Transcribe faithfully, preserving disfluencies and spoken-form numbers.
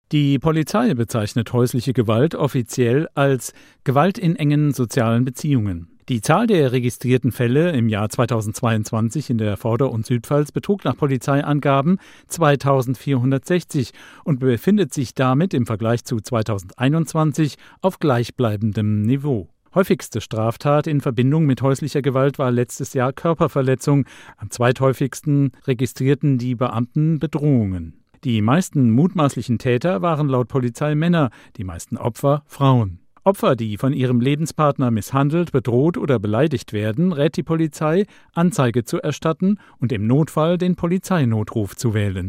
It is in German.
Die Polizei bezeichnet häusliche Gewalt offiziell als Gewalt in engen sozialen Beziehungen. Die Zahl der registrierten Fälle im Jahr zweitausendzweiundzwanzig in der Vorder- und Südpfalz betrug nach Polizeiangaben zweitausendvierhundertsechzig und befindet sich damit im Vergleich zu zweitausendeinundzwanzig auf gleichbleibendem Niveau. Häufigste Straftat in Verbindung mit häuslicher Gewalt war letztes Jahr Körperverletzung. Am zweithäufigsten registrierten die Beamten Bedrohungen. Die meisten mutmaßlichen Täter waren laut Polizei Männer, die meisten Opfer Frauen. Opfer, die von ihrem Lebenspartner misshandelt, bedroht oder beleidigt werden, rät die Polizei, Anzeige zu erstatten und im Notfall den Polizeinotruf zu wählen.